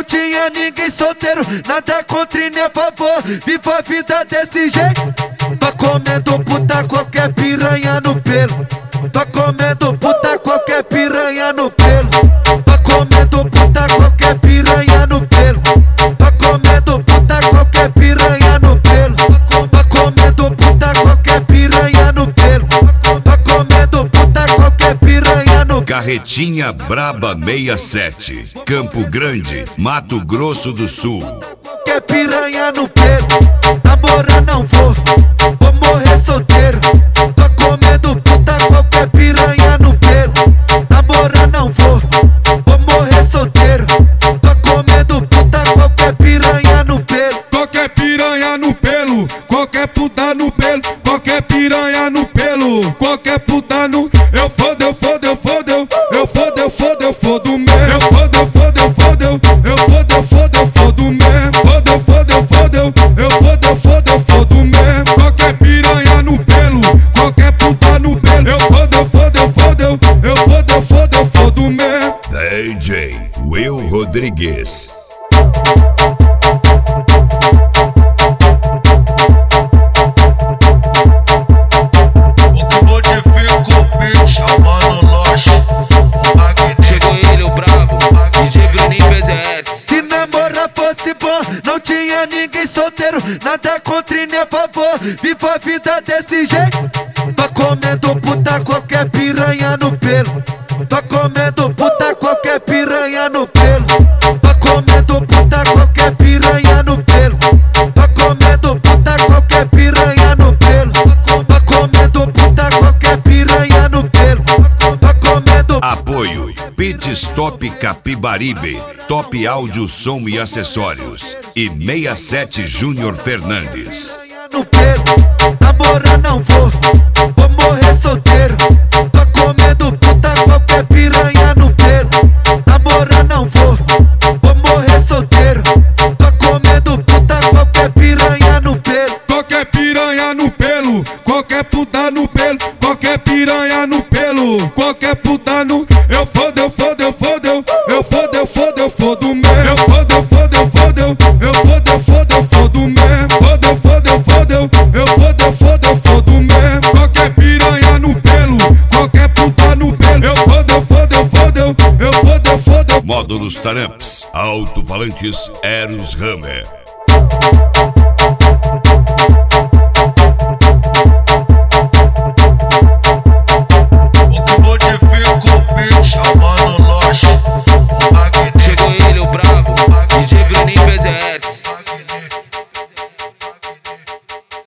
tinha ninguém solteiro, nada contra e nem a favor. Viva a vida desse jeito. Tô comendo puta, qualquer piranha no pelo. Tô comendo puta, qualquer piranha no pelo. Tô comendo puta, qualquer piranha no pelo. Tô comendo puta, qualquer piranha no pelo. Tô comendo puta, qualquer piranha no pelo. Tô comendo puta, qualquer piranha no pelo. Carretinha Braba 67, Campo Grande, Mato Grosso do Sul. Qualquer piranha no pelo, namorar não vou morrer solteiro. Tô comendo puta, qualquer piranha no pelo, namorar não vou morrer solteiro. Tô comendo puta, qualquer piranha no pelo. Qualquer piranha no pelo, qualquer puta no pelo, qualquer piranha no pelo, qualquer puta no. Eu fodo, eu fodo, eu fodo, eu fodo, eu fodo, eu fodo mesmo. Eu fodo, eu fodo, eu fodo, eu fodo, eu fodo, eu fodo mesmo. Fodo, eu fodo, eu fodo, eu fodo, eu fodo, eu fodo mesmo. Qualquer piranha no pelo, qualquer puta no pelo. Eu fodo, eu fodo, eu fodo, eu fodo, eu fodo, eu fodo mesmo. DJ Will Rodrigues. Se namorar fosse bom, não tinha ninguém solteiro, nada contra e nem a favor. Viva a vida desse jeito. Tô comendo puta, qualquer piranha no pelo. Tô comendo puta, qualquer piranha no pelo. Tô comendo puta, qualquer piranha no pelo. Tô comendo puta, qualquer piranha no pelo. Tô comendo puta, qualquer piranha no pelo. Tô comendo. Apoio Pit Stop Capibaribe, Top Áudio, Som e Acessórios e 67 Júnior Fernandes. No pelo, namorar não vou morrer solteiro. Tô comendo puta, qualquer piranha no pelo. Namorar não vou morrer solteiro. Tô comendo puta, qualquer piranha no pelo. Qualquer piranha no pelo, qualquer puta no pelo, qualquer piranha no pelo, qualquer puta no. Eu fodo, eu fodo, eu fodo, eu fodo, eu fodo, eu fodo mesmo. Eu fodo, eu fodo, eu fodo, eu fodo, eu fodo, eu fodo mesmo. Fodo, eu fodo, eu fodo, eu fodo, eu fodo, eu fodo mesmo. Qualquer piranha no pelo, qualquer puta no pelo. Eu fodo, eu fodo, eu fodo, eu fodo, eu fodo. Módulos Taramps, alto-falantes Eros Hammer.